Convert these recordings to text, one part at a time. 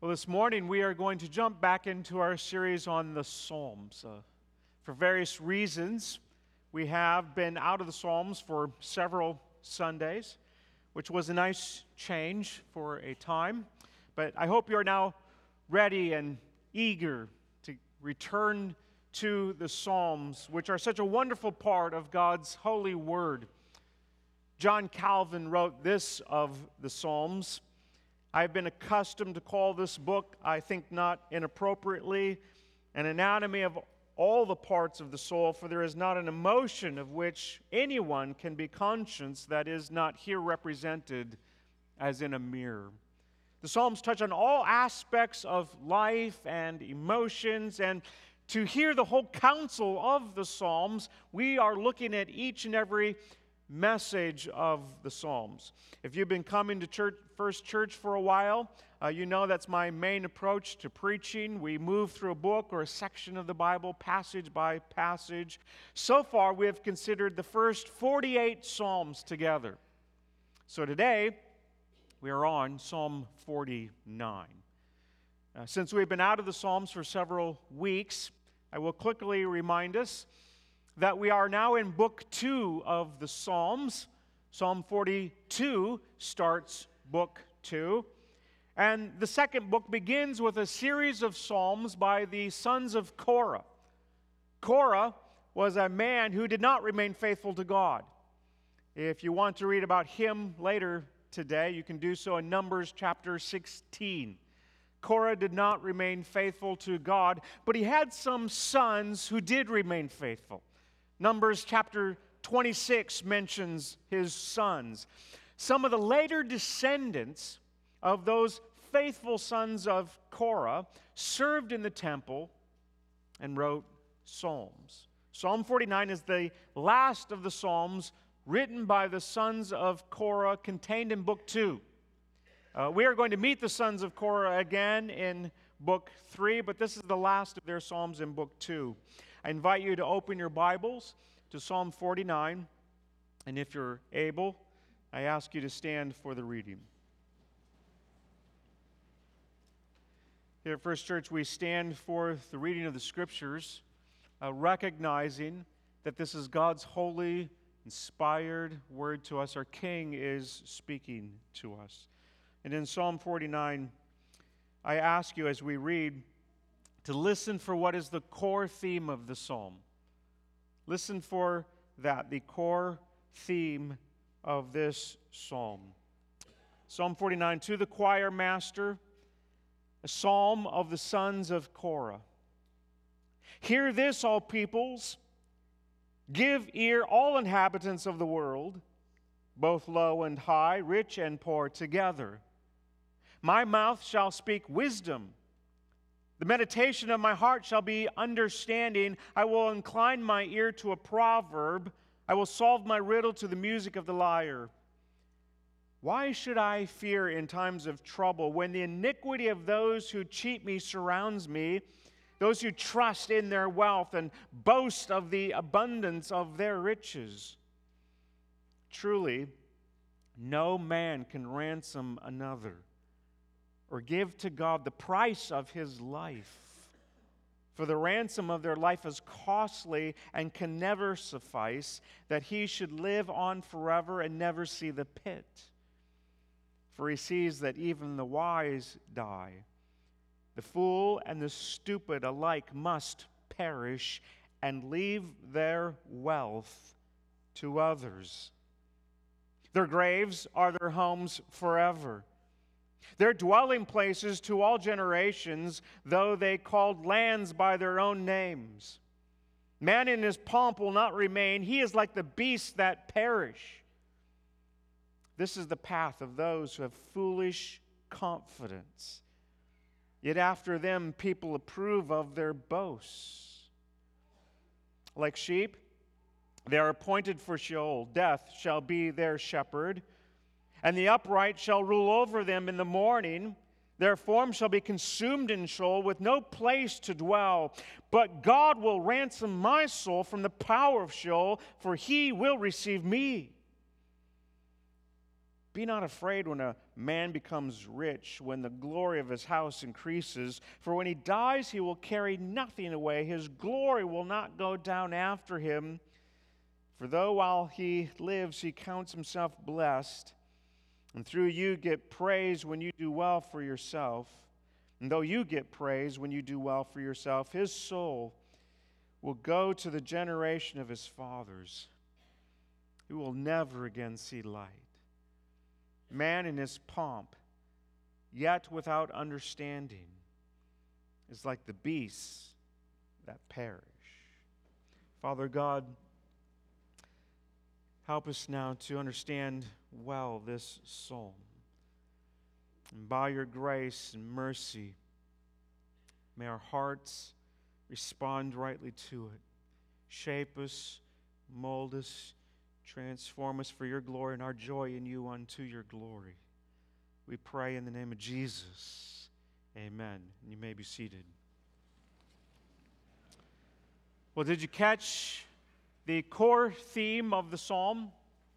Well, this morning we are going to jump back into our series on the Psalms. For various reasons, we have been out of the Psalms for several Sundays, which was a nice change for a time. But I hope you are now ready and eager to return to the Psalms, which are such a wonderful part of God's holy word. John Calvin wrote this of the Psalms: I've been accustomed to call this book, I think not inappropriately, an anatomy of all the parts of the soul, for there is not an emotion of which anyone can be conscious that is not here represented as in a mirror. The Psalms touch on all aspects of life and emotions, and to hear the whole counsel of the Psalms, we are looking at each and every message of the Psalms. If you've been coming to First Church for a while, you know that's my main approach to preaching. We move through a book or a section of the Bible, passage by passage. So far, we have considered the first 48 Psalms together. So today, we are on Psalm 49. Since we've been out of the Psalms for several weeks, I will quickly remind us that we are now in Book 2 of the Psalms. Psalm 42 starts Book 2. And the second book begins with a series of psalms by the sons of Korah. Korah was a man who did not remain faithful to God. If you want to read about him later today, you can do so in Numbers chapter 16. Korah did not remain faithful to God, but he had some sons who did remain faithful. Numbers chapter 26 mentions his sons. Some of the later descendants of those faithful sons of Korah served in the temple and wrote psalms. Psalm 49 is the last of the psalms written by the sons of Korah, contained in Book 2. We are going to meet the sons of Korah again in Book 3, but this is the last of their psalms in Book 2. I invite you to open your Bibles to Psalm 49, and if you're able, I ask you to stand for the reading. Here at First Church, we stand for the reading of the Scriptures, recognizing that this is God's holy, inspired word to us. Our King is speaking to us. And in Psalm 49, I ask you as we read to listen for what is the core theme of the psalm. Listen for that, the core theme of this psalm. Psalm 49, to the choir master, a psalm of the sons of Korah. Hear this, all peoples. Give ear, all inhabitants of the world, both low and high, rich and poor together. My mouth shall speak wisdom. The meditation of my heart shall be understanding. I will incline my ear to a proverb. I will solve my riddle to the music of the lyre. Why should I fear in times of trouble when the iniquity of those who cheat me surrounds me, those who trust in their wealth and boast of the abundance of their riches? Truly, no man can ransom another or give to God the price of his life. For the ransom of their life is costly and can never suffice, that he should live on forever and never see the pit. For he sees that even the wise die. The fool and the stupid alike must perish and leave their wealth to others. Their graves are their homes forever. Their dwelling places to all generations, though they called lands by their own names. Man in his pomp will not remain. He is like the beasts that perish. This is the path of those who have foolish confidence. Yet after them people approve of their boasts. Like sheep, they are appointed for Sheol. Death shall be their shepherd. And the upright shall rule over them in the morning. Their form shall be consumed in Sheol with no place to dwell. But God will ransom my soul from the power of Sheol, for he will receive me. Be not afraid when a man becomes rich, when the glory of his house increases. For when he dies, he will carry nothing away. His glory will not go down after him. For though while he lives, he counts himself blessed, and through you get praise when you do well for yourself, and though you get praise when you do well for yourself, his soul will go to the generation of his fathers, who will never again see light. Man in his pomp, yet without understanding, is like the beasts that perish. Father God, help us now to understand well this psalm. And by your grace and mercy, may our hearts respond rightly to it. Shape us, mold us, transform us for your glory and our joy in you unto your glory. We pray in the name of Jesus. Amen. And you may be seated. Well, did you catch the core theme of the psalm?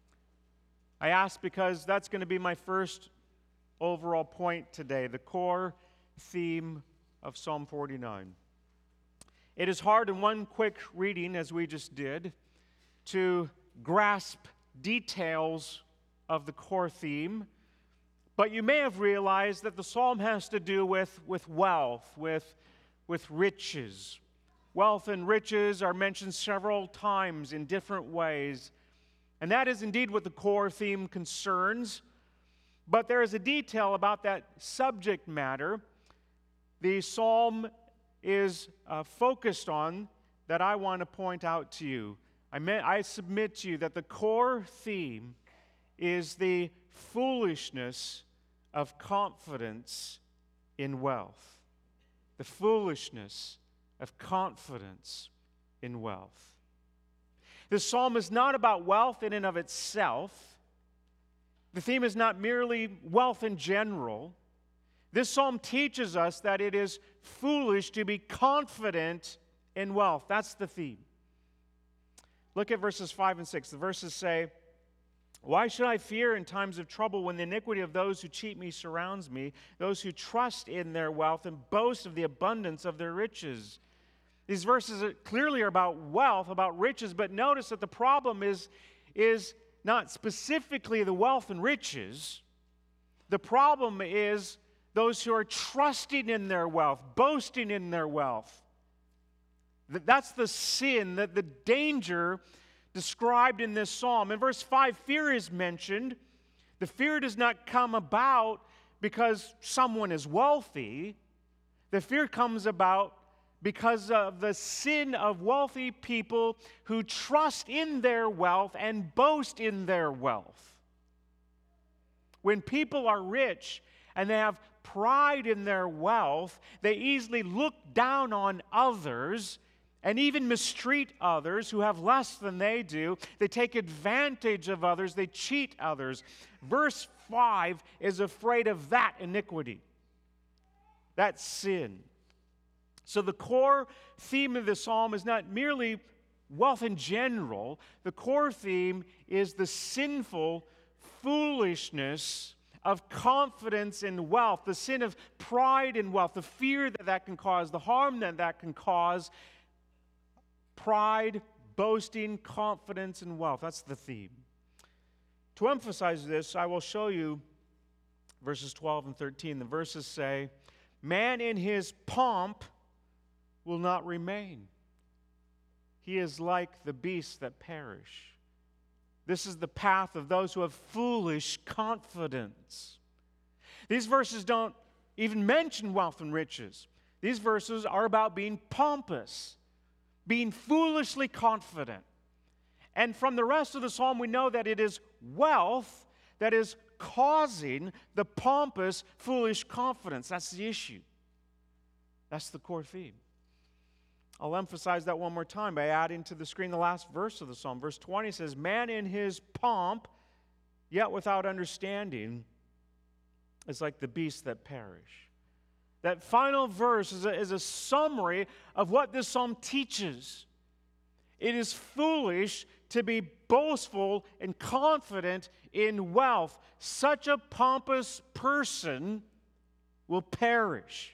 I ask because that's going to be my first overall point today, the core theme of Psalm 49. It is hard in one quick reading, as we just did, to grasp details of the core theme, but you may have realized that the psalm has to do with wealth, with riches. Wealth and riches are mentioned several times in different ways, and that is indeed what the core theme concerns. But there is a detail about that subject matter the psalm is focused on that I want to point out to you. I submit to you that the core theme is the foolishness of confidence in wealth. The foolishness of confidence in wealth. The psalm is not about wealth in and of itself. The theme is not merely wealth in general. This psalm teaches us that it is foolish to be confident in wealth. That's the theme. Look at verses 5 and 6. The verses say, "Why should I fear in times of trouble when the iniquity of those who cheat me surrounds me, those who trust in their wealth and boast of the abundance of their riches?" These verses clearly are about wealth, about riches, but notice that the problem is not specifically the wealth and riches. The problem is those who are trusting in their wealth, boasting in their wealth. That's the sin, the danger described in this psalm. In verse 5, fear is mentioned. The fear does not come about because someone is wealthy. The fear comes about because of the sin of wealthy people who trust in their wealth and boast in their wealth. When people are rich and they have pride in their wealth, they easily look down on others and even mistreat others who have less than they do. They take advantage of others. They cheat others. Verse 5 is afraid of that iniquity, that sin. So the core theme of the psalm is not merely wealth in general. The core theme is the sinful foolishness of confidence in wealth, the sin of pride in wealth, the fear that can cause, the harm that can cause. Pride, boasting, confidence in wealth. That's the theme. To emphasize this, I will show you verses 12 and 13. The verses say, "Man in his pomp will not remain. He is like the beasts that perish." This is the path of those who have foolish confidence. These verses don't even mention wealth and riches. These verses are about being pompous, being foolishly confident. And from the rest of the psalm, we know that it is wealth that is causing the pompous, foolish confidence. That's the issue. That's the core theme. I'll emphasize that one more time by adding to the screen the last verse of the psalm. Verse 20 says, "Man in his pomp, yet without understanding, is like the beasts that perish." That final verse is a summary of what this psalm teaches. It is foolish to be boastful and confident in wealth. Such a pompous person will perish.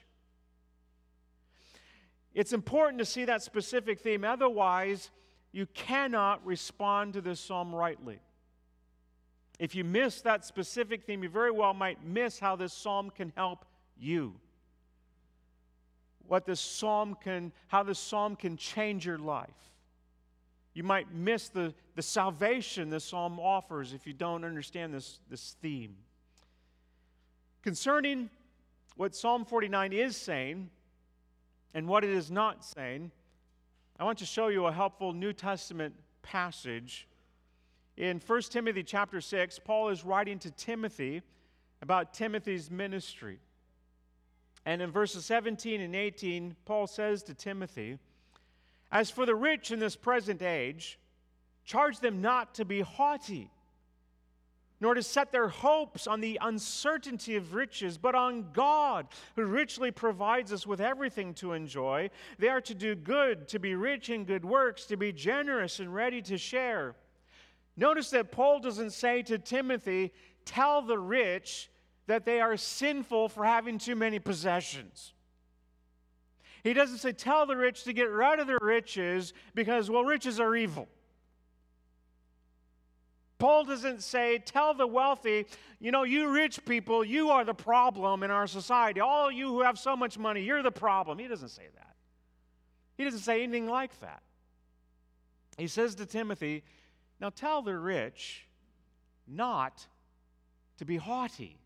It's important to see that specific theme. Otherwise, you cannot respond to this psalm rightly. If you miss that specific theme, you very well might miss how this psalm can help you. How this psalm can change your life. You might miss the salvation this psalm offers if you don't understand this theme. Concerning what Psalm 49 is saying and what it is not saying, I want to show you a helpful New Testament passage. In 1 Timothy chapter 6, Paul is writing to Timothy about Timothy's ministry. And in verses 17 and 18, Paul says to Timothy, "As for the rich in this present age, charge them not to be haughty, nor to set their hopes on the uncertainty of riches, but on God, who richly provides us with everything to enjoy. They are to do good, to be rich in good works, to be generous and ready to share." Notice that Paul doesn't say to Timothy, tell the rich that they are sinful for having too many possessions. He doesn't say tell the rich to get rid of their riches because, well, riches are evil. Paul doesn't say tell the wealthy, you rich people, you are the problem in our society. All you who have so much money, you're the problem. He doesn't say that. He doesn't say anything like that. He says to Timothy, now tell the rich not to be haughty,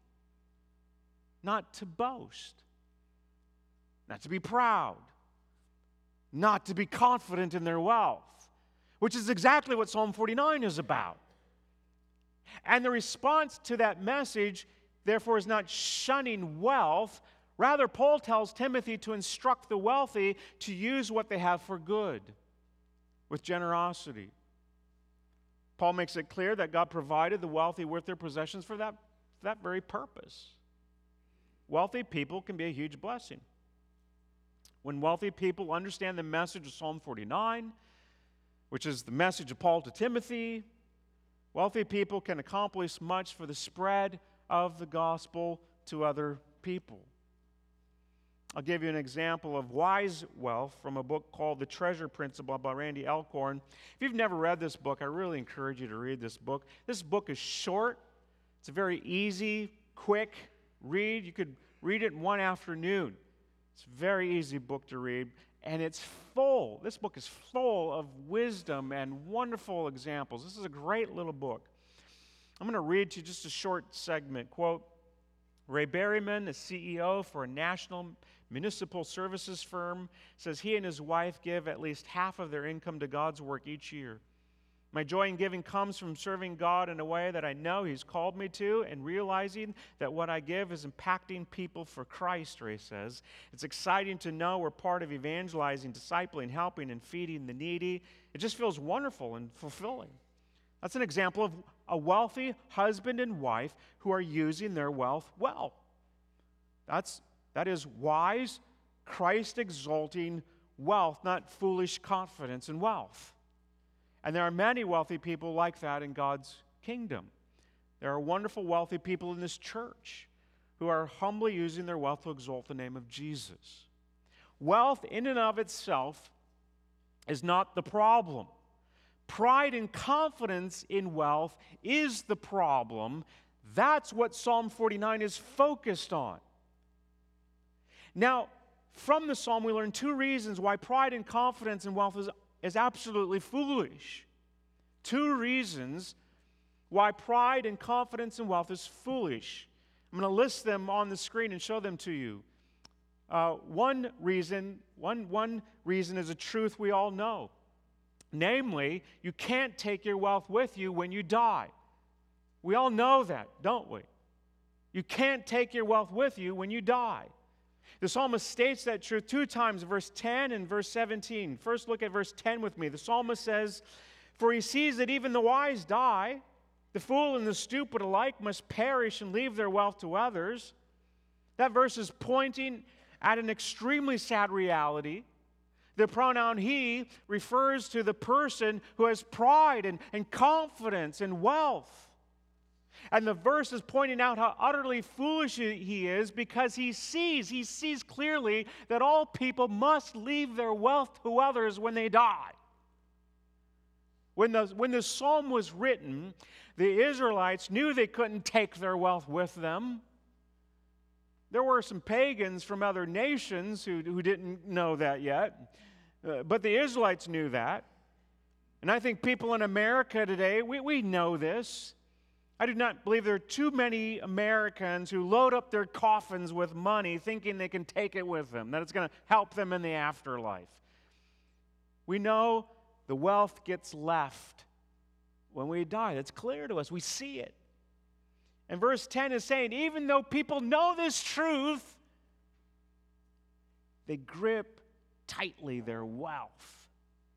not to boast, not to be proud, not to be confident in their wealth, which is exactly what Psalm 49 is about. And the response to that message, therefore, is not shunning wealth. Rather, Paul tells Timothy to instruct the wealthy to use what they have for good, with generosity. Paul makes it clear that God provided the wealthy with their possessions for that very purpose. Wealthy people can be a huge blessing. When wealthy people understand the message of Psalm 49, which is the message of Paul to Timothy, wealthy people can accomplish much for the spread of the gospel to other people. I'll give you an example of wise wealth from a book called The Treasure Principle by Randy Alcorn. If you've never read this book, I really encourage you to read this book. This book is short. It's a very easy, quick read. You could read it in one afternoon. It's a very easy book to read, and it's full. This book is full of wisdom and wonderful examples. This is a great little book. I'm going to read to you just a short segment. Quote, Ray Berryman, a CEO for a national municipal services firm, says he and his wife give at least half of their income to God's work each year. My joy in giving comes from serving God in a way that I know He's called me to and realizing that what I give is impacting people for Christ, Ray says. It's exciting to know we're part of evangelizing, discipling, helping, and feeding the needy. It just feels wonderful and fulfilling. That's an example of a wealthy husband and wife who are using their wealth well. That is wise, Christ-exalting wealth, not foolish confidence in wealth. And there are many wealthy people like that in God's kingdom. There are wonderful wealthy people in this church who are humbly using their wealth to exalt the name of Jesus. Wealth in and of itself is not the problem. Pride and confidence in wealth is the problem. That's what Psalm 49 is focused on. Now, from the psalm, we learn two reasons why pride and confidence in wealth is absolutely foolish. Two reasons why pride and confidence in wealth is foolish. I'm going to list them on the screen and show them to you. One reason is a truth we all know. Namely, you can't take your wealth with you when you die. We all know that, don't we? You can't take your wealth with you when you die. The psalmist states that truth two times, verse 10 and verse 17. First, look at verse 10 with me. The psalmist says, "For he sees that even the wise die, the fool and the stupid alike must perish and leave their wealth to others." That verse is pointing at an extremely sad reality The pronoun he refers to the person who has pride and confidence and wealth. And the verse is pointing out how utterly foolish he is because he sees clearly that all people must leave their wealth to others when they die. When the psalm was written, the Israelites knew they couldn't take their wealth with them. There were some pagans from other nations who didn't know that yet, but the Israelites knew that. And I think people in America today, we know this. I do not believe there are too many Americans who load up their coffins with money thinking they can take it with them, that it's going to help them in the afterlife. We know the wealth gets left when we die. That's clear to us. We see it. And verse 10 is saying, even though people know this truth, they grip tightly their wealth.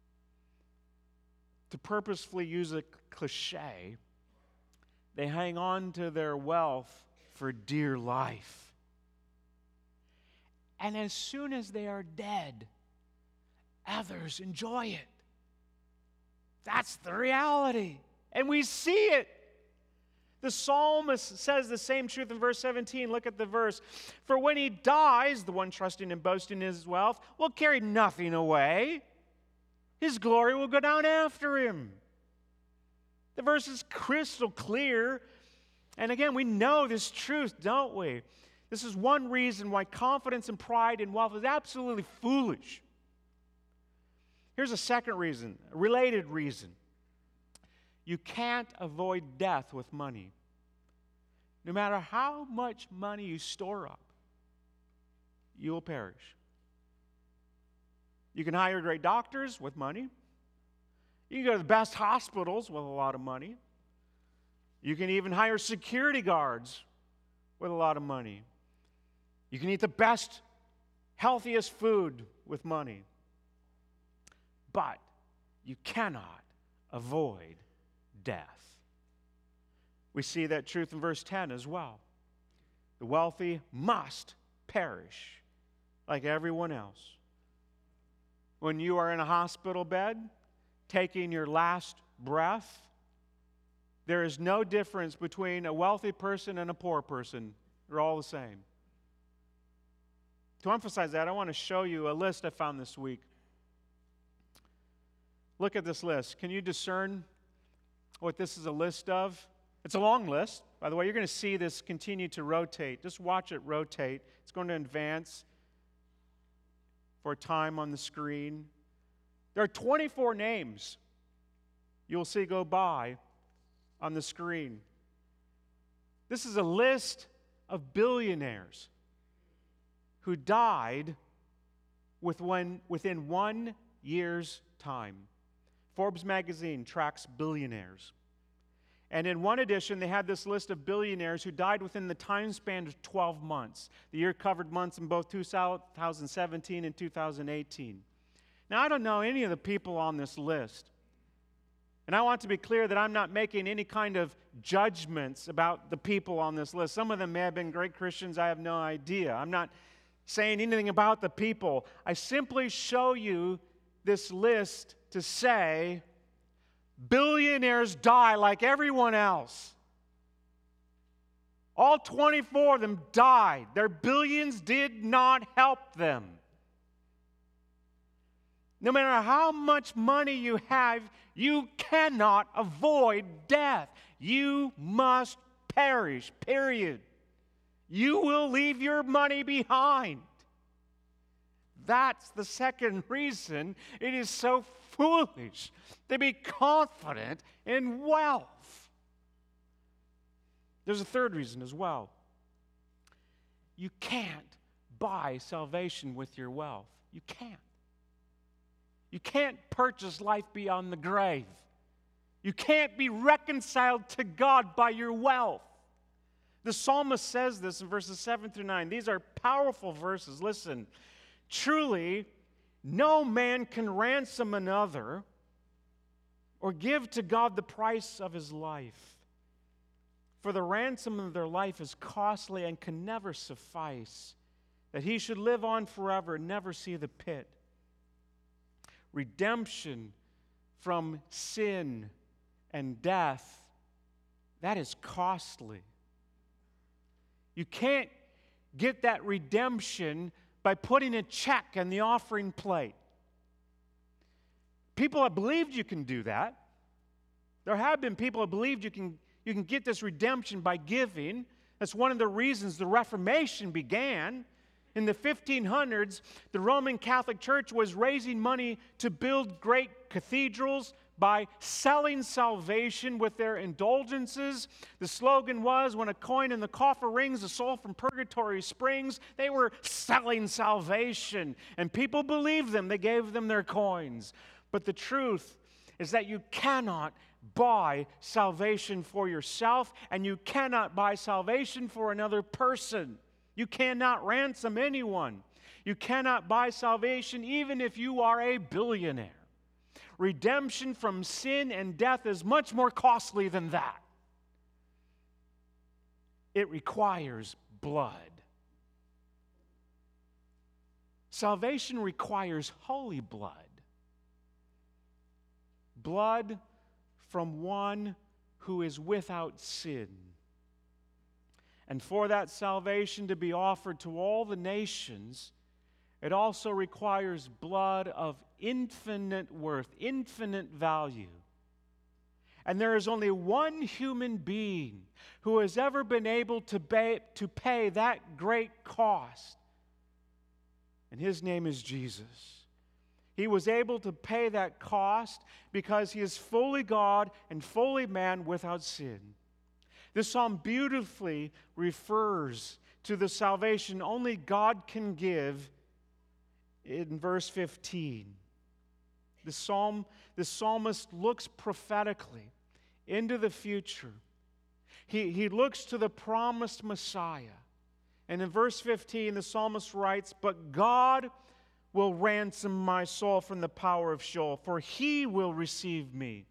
To purposefully use a cliche, they hang on to their wealth for dear life. And as soon as they are dead, others enjoy it. That's the reality. And we see it. The psalmist says the same truth in verse 17. Look at the verse. For when he dies, the one trusting and boasting in his wealth will carry nothing away. His glory will go down after him. The verse is crystal clear. And again, we know this truth, don't we? This is one reason why confidence and pride in wealth is absolutely foolish. Here's a second reason, a related reason. You can't avoid death with money. No matter how much money you store up, you will perish. You can hire great doctors with money. You can go to the best hospitals with a lot of money. You can even hire security guards with a lot of money. You can eat the best, healthiest food with money. But you cannot avoid death. We see that truth in verse 10 as well. The wealthy must perish like everyone else. When you are in a hospital bed, taking your last breath, there is no difference between a wealthy person and a poor person. They're all the same. To emphasize that, I want to show you a list I found this week. Look at this list. Can you discern what this is a list of? It's a long list. By the way, you're going to see this continue to rotate. Just watch it rotate. It's going to advance for a time on the screen. There are 24 names you'll see go by on the screen. This is a list of billionaires who died within 1 year's time. Forbes magazine tracks billionaires. And in one edition, they had this list of billionaires who died within the time span of 12 months. The year covered months in both 2017 and 2018. Now, I don't know any of the people on this list. And I want to be clear that I'm not making any kind of judgments about the people on this list. Some of them may have been great Christians. I have no idea. I'm not saying anything about the people. I simply show you this list to say, billionaires die like everyone else. All 24 of them died. Their billions did not help them. No matter how much money you have, you cannot avoid death. You must perish, period. You will leave your money behind. That's the second reason it is so foolish to be confident in wealth. There's a third reason as well. You can't buy salvation with your wealth. You can't. You can't purchase life beyond the grave. You can't be reconciled to God by your wealth. The psalmist says this in verses 7 through 9. These are powerful verses. Listen, truly, no man can ransom another or give to God the price of his life. For the ransom of their life is costly and can never suffice, that he should live on forever and never see the pit. redemption from sin and death, that is costly. You can't get that redemption by putting a check in the offering plate. People have believed you can do that. There have been people who believed you can get this redemption by giving. That's one of the reasons the Reformation began. In the 1500s, the Roman Catholic Church was raising money to build great cathedrals by selling salvation with their indulgences. The slogan was, when a coin in the coffer rings, a soul from purgatory springs. They were selling salvation, and people believed them. They gave them their coins. But the truth is that you cannot buy salvation for yourself, and you cannot buy salvation for another person. You cannot ransom anyone. You cannot buy salvation even if you are a billionaire. Redemption from sin and death is much more costly than that. It requires blood. Salvation requires holy blood. Blood from one who is without sin. And for that salvation to be offered to all the nations, it also requires blood of infinite worth, infinite value. And there is only one human being who has ever been able to pay that great cost. And his name is Jesus. He was able to pay that cost because he is fully God and fully man without sin. This psalm beautifully refers to the salvation only God can give in verse 15. The psalmist looks prophetically into the future. He looks to the promised Messiah. And in verse 15, the psalmist writes, "But God will ransom my soul from the power of Sheol, for he will receive me.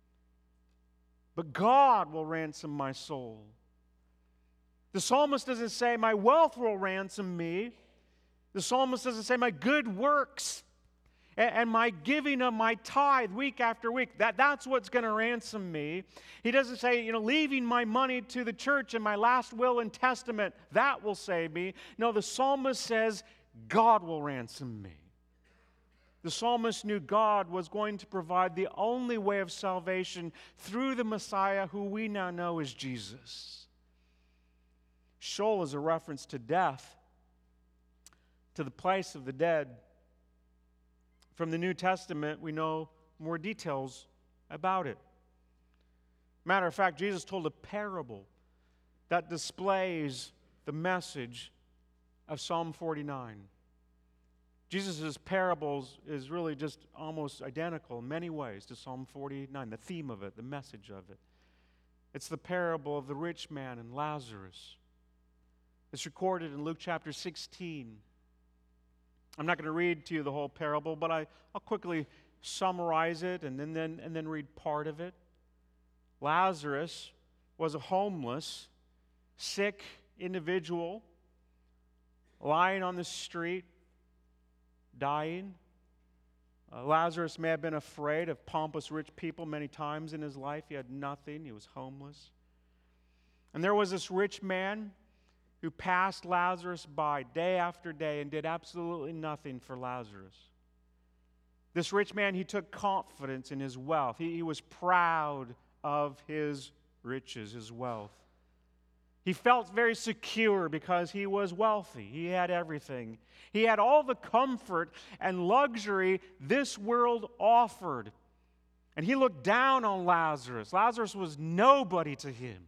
But God will ransom my soul." The psalmist doesn't say, "My wealth will ransom me." The psalmist doesn't say, "My good works and my giving of my tithe week after week, that's what's going to ransom me." He doesn't say, leaving my money to the church and my last will and testament, that will save me. No, the psalmist says, God will ransom me. The psalmist knew God was going to provide the only way of salvation through the Messiah, who we now know as Jesus. Sheol is a reference to death, to the place of the dead. From the New Testament, we know more details about it. Matter of fact, Jesus told a parable that displays the message of Psalm 49. Jesus' parables is really just almost identical in many ways to Psalm 49, the theme of it, the message of it. It's the parable of the rich man and Lazarus. It's recorded in Luke chapter 16. I'm not going to read to you the whole parable, but I'll quickly summarize it and then read part of it. Lazarus was a homeless, sick individual lying on the street, dying. Lazarus may have been afraid of pompous rich people many times in his life. He had nothing. He was homeless. And there was this rich man who passed Lazarus by day after day and did absolutely nothing for Lazarus. This rich man, he took confidence in his wealth. He was proud of his riches, his wealth. He felt very secure because he was wealthy. He had everything. He had all the comfort and luxury this world offered. And he looked down on Lazarus. Lazarus was nobody to him.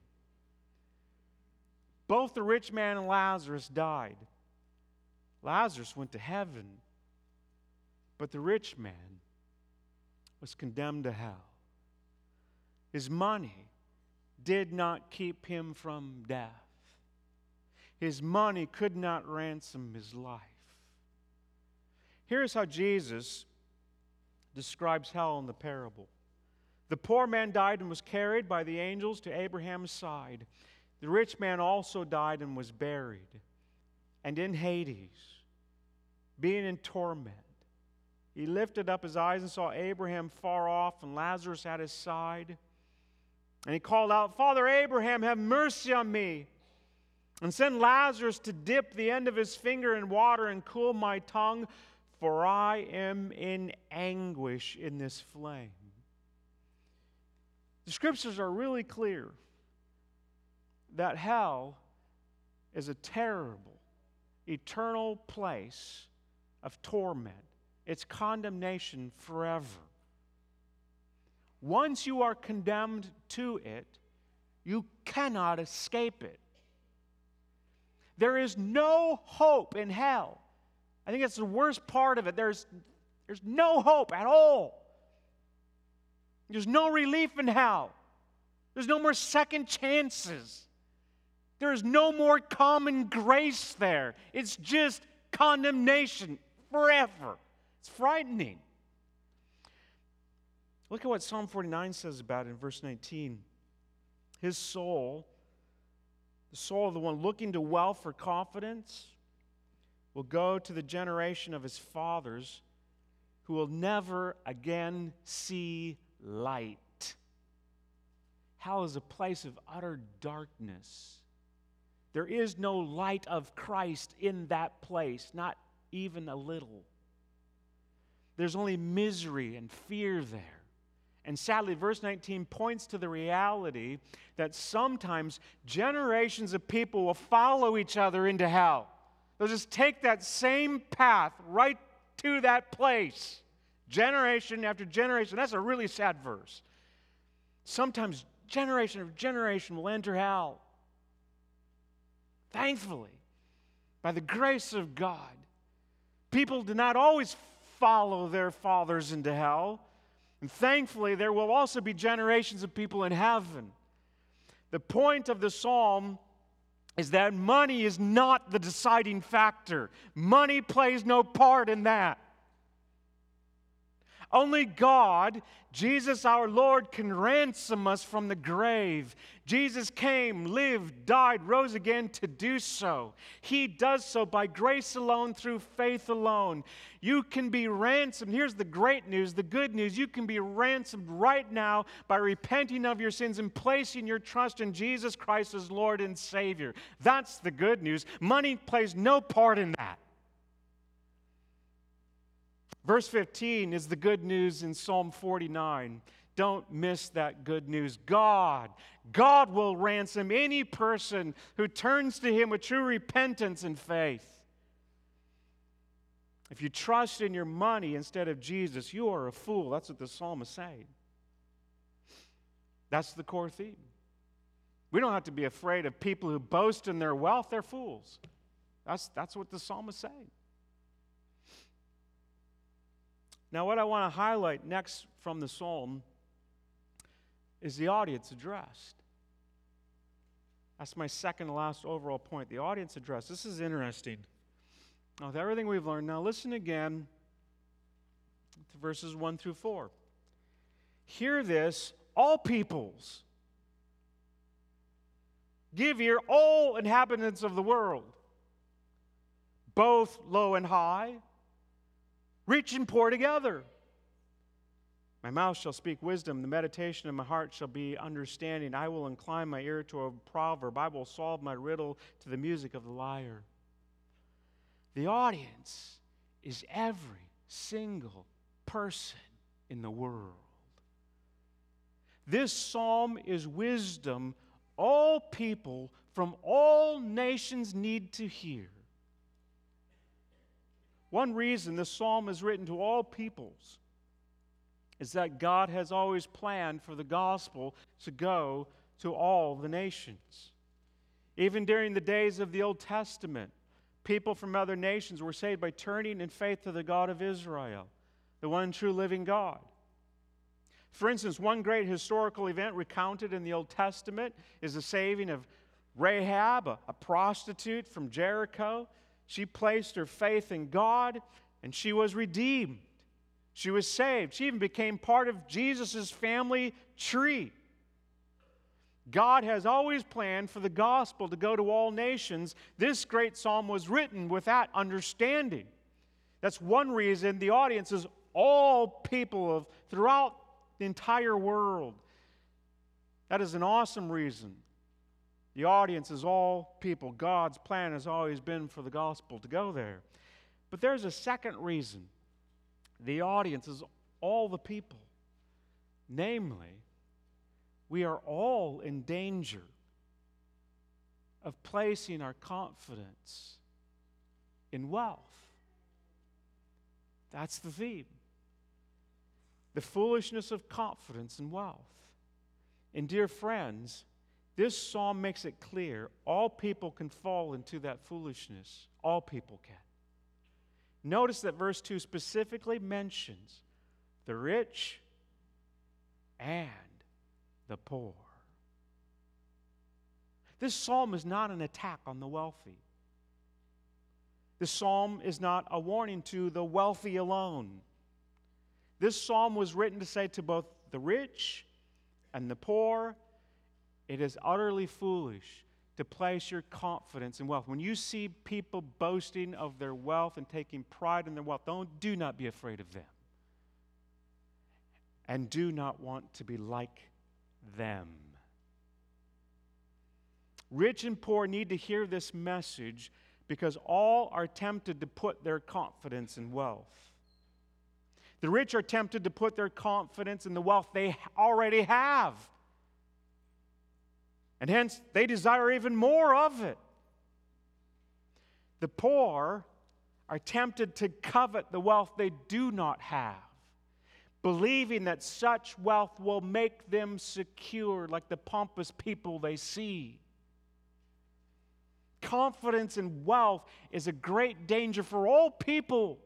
Both the rich man and Lazarus died. Lazarus went to heaven, but the rich man was condemned to hell. His money did not keep him from death. His money could not ransom his life. Here's how Jesus describes hell in the parable. The poor man died and was carried by the angels to Abraham's side. The rich man also died and was buried. And in Hades, being in torment, he lifted up his eyes and saw Abraham far off and Lazarus at his side. And he called out, Father Abraham, have mercy on me, and send Lazarus to dip the end of his finger in water and cool my tongue, for I am in anguish in this flame. The scriptures are really clear that hell is a terrible, eternal place of torment. It's condemnation forever. Once you are condemned to it, you cannot escape it. There is no hope in hell. I think that's the worst part of it. There's no hope at all. There's no relief in hell. There's no more second chances. There is no more common grace there. It's just condemnation forever. It's frightening. Look at what Psalm 49 says about it in verse 19. His soul, the soul of the one looking to wealth for confidence, will go to the generation of his fathers who will never again see light. Hell is a place of utter darkness. There is no light of Christ in that place, not even a little. There's only misery and fear there. And sadly, verse 19 points to the reality that sometimes generations of people will follow each other into hell. They'll just take that same path right to that place, generation after generation. That's a really sad verse. Sometimes generation after generation will enter hell. Thankfully, by the grace of God, people do not always follow their fathers into hell. And thankfully, there will also be generations of people in heaven. The point of the psalm is that money is not the deciding factor. Money plays no part in that. Only God, Jesus our Lord, can ransom us from the grave. Jesus came, lived, died, rose again to do so. He does so by grace alone, through faith alone. You can be ransomed. Here's the great news, the good news. You can be ransomed right now by repenting of your sins and placing your trust in Jesus Christ as Lord and Savior. That's the good news. Money plays no part in that. Verse 15 is the good news in Psalm 49. Don't miss that good news. God will ransom any person who turns to Him with true repentance and faith. If you trust in your money instead of Jesus, you are a fool. That's what the psalm is saying. That's the core theme. We don't have to be afraid of people who boast in their wealth. They're fools. That's what the psalm is saying. Now, what I want to highlight next from the psalm is the audience addressed. That's my second to last overall point, the audience addressed. This is interesting. Now, with everything we've learned, now listen again to verses 1 through 4. Hear this, all peoples. Give ear, all inhabitants of the world, both low and high. Reach and pour together. My mouth shall speak wisdom. The meditation of my heart shall be understanding. I will incline my ear to a proverb. I will solve my riddle to the music of the lyre. The audience is every single person in the world. This psalm is wisdom all people from all nations need to hear. One reason this psalm is written to all peoples is that God has always planned for the gospel to go to all the nations. Even during the days of the Old Testament, people from other nations were saved by turning in faith to the God of Israel, the one true living God. For instance, one great historical event recounted in the Old Testament is the saving of Rahab, a prostitute from Jericho. She placed her faith in God, and she was redeemed. She was saved. She even became part of Jesus' family tree. God has always planned for the gospel to go to all nations. This great psalm was written with that understanding. That's one reason the audience is all people throughout the entire world. That is an awesome reason. The audience is all people. God's plan has always been for the gospel to go there. But there's a second reason. The audience is all the people. Namely, we are all in danger of placing our confidence in wealth. That's the theme. The foolishness of confidence in wealth. And dear friends, this psalm makes it clear all people can fall into that foolishness. All people can. Notice that verse 2 specifically mentions the rich and the poor. This psalm is not an attack on the wealthy. This psalm is not a warning to the wealthy alone. This psalm was written to say to both the rich and the poor, it is utterly foolish to place your confidence in wealth. When you see people boasting of their wealth and taking pride in their wealth, do not be afraid of them. And do not want to be like them. Rich and poor need to hear this message because all are tempted to put their confidence in wealth. The rich are tempted to put their confidence in the wealth they already have. And hence, they desire even more of it. The poor are tempted to covet the wealth they do not have, believing that such wealth will make them secure like the pompous people they see. Confidence in wealth is a great danger for all people.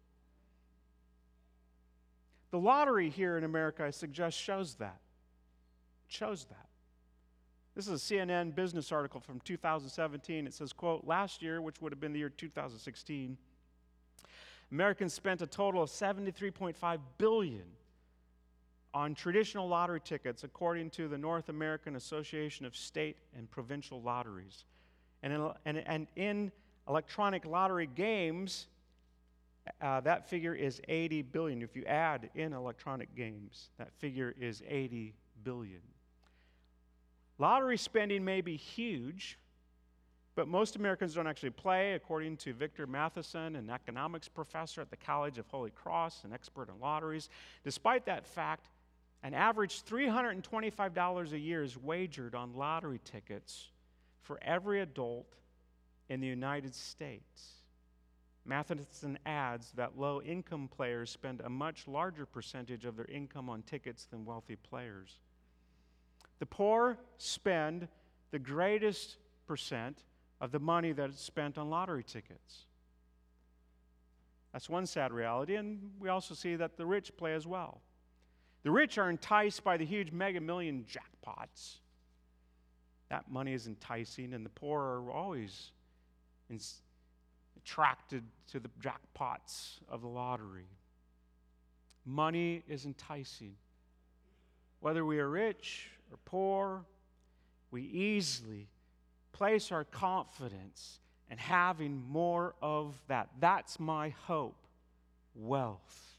The lottery here in America, I suggest, shows that. It shows that. This is a CNN business article from 2017. It says, quote, last year, which would have been the year 2016, Americans spent a total of $73.5 billion on traditional lottery tickets, according to the North American Association of State and Provincial Lotteries. And in electronic lottery games, that figure is $80 billion. If you add in electronic games, that figure is $80 billion. Lottery spending may be huge, but most Americans don't actually play, according to Victor Matheson, an economics professor at the College of Holy Cross, an expert in lotteries. Despite that fact, an average $325 a year is wagered on lottery tickets for every adult in the United States. Matheson adds that low-income players spend a much larger percentage of their income on tickets than wealthy players. The poor spend the greatest percent of the money that is spent on lottery tickets. That's one sad reality, and we also see that the rich play as well. The rich are enticed by the huge Mega Million jackpots. That money is enticing, and the poor are always attracted to the jackpots of the lottery. Money is enticing. Whether we are rich or poor, we easily place our confidence in having more of that. That's my hope, wealth.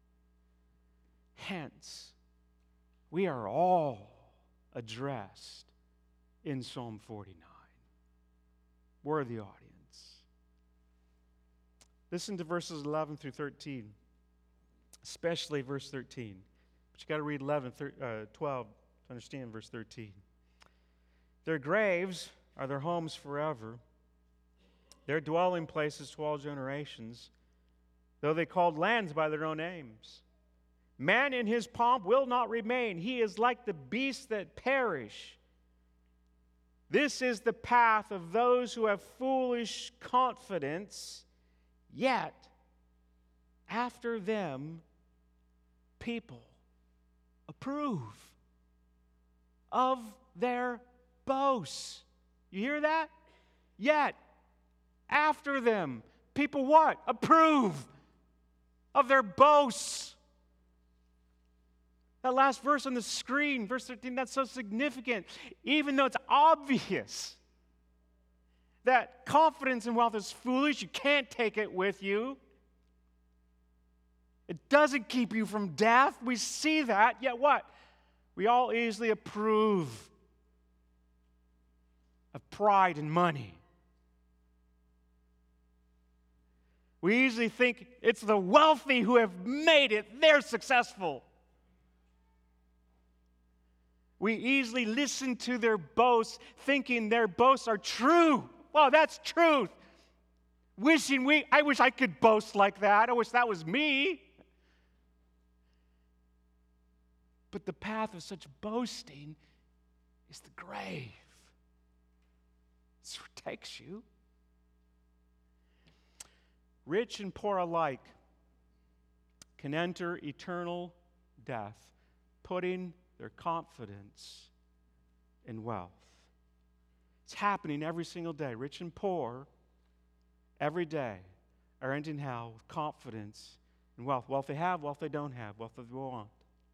Hence, we are all addressed in Psalm 49. We're the audience. Listen to verses 11 through 13, especially verse 13. But you got to read 12 to understand verse 13. Their graves are their homes forever, their dwelling places to all generations, though they called lands by their own names. Man in his pomp will not remain. He is like the beasts that perish. This is the path of those who have foolish confidence, yet after them people approve of their boasts. You hear that? Yet after them people what? Approve of their boasts. That last verse on the screen, verse 13, that's so significant. Even though it's obvious that confidence in wealth is foolish, you can't take it with you. It doesn't keep you from death. We see that. Yet what? We all easily approve of pride and money. We easily think it's the wealthy who have made it. They're successful. We easily listen to their boasts, thinking their boasts are true. Well, that's truth. I wish I could boast like that. I wish that was me. But the path of such boasting is the grave. It's what takes you. Rich and poor alike can enter eternal death, putting their confidence in wealth. It's happening every single day. Rich and poor, every day, are ending hell with confidence in wealth. Wealth they have, wealth they don't have, wealth they want.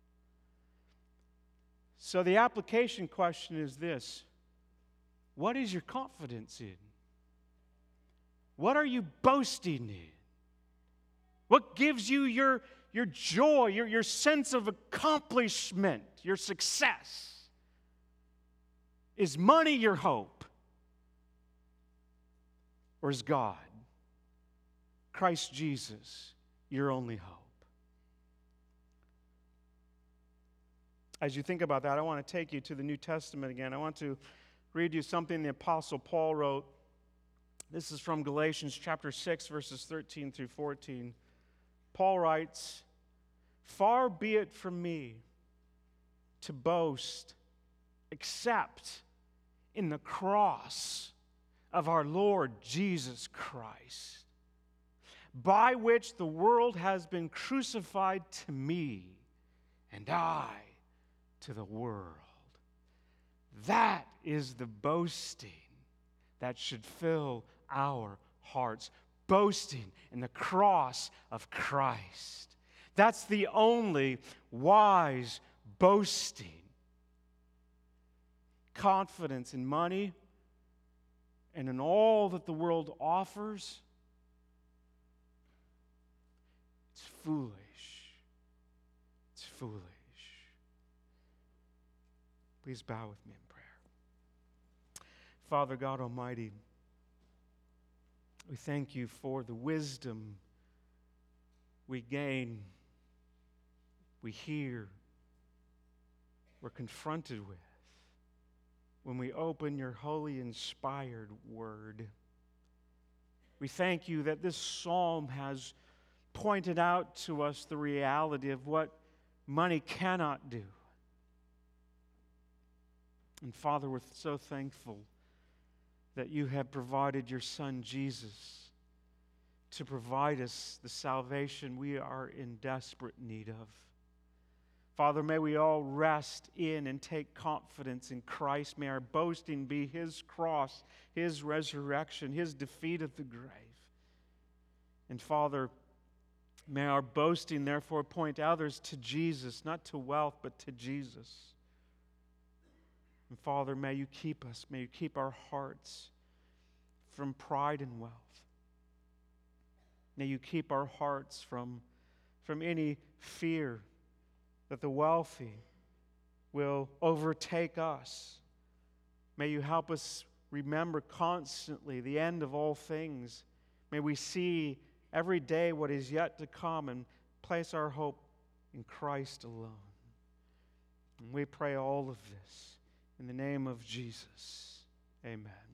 So the application question is this: what is your confidence in? What are you boasting in? What gives you your joy, your sense of accomplishment, your success? Is money your hope? Or is God, Christ Jesus, your only hope? As you think about that, I want to take you to the New Testament again. I want to read you something the Apostle Paul wrote. This is from Galatians chapter 6, verses 13 through 14. Paul writes, "Far be it from me to boast except in the cross of our Lord Jesus Christ, by which the world has been crucified to me, and I to the world." That is the boasting that should fill our hearts. Boasting in the cross of Christ. That's the only wise boasting. Confidence in money and in all that the world offers, it's foolish. It's foolish. Please bow with me in prayer. Father God Almighty, we thank you for the wisdom we gain, we hear, we're confronted with when we open your holy, inspired word. We thank you that this psalm has pointed out to us the reality of what money cannot do. And Father, we're so thankful that you have provided your Son Jesus to provide us the salvation we are in desperate need of. Father, may we all rest in and take confidence in Christ. May our boasting be His cross, His resurrection, His defeat of the grave. And Father, may our boasting therefore point others to Jesus, not to wealth, but to Jesus. And Father, may you keep us, may you keep our hearts from pride and wealth. May you keep our hearts from any fear that the wealthy will overtake us. May you help us remember constantly the end of all things. May we see every day what is yet to come and place our hope in Christ alone. And we pray all of this in the name of Jesus. Amen.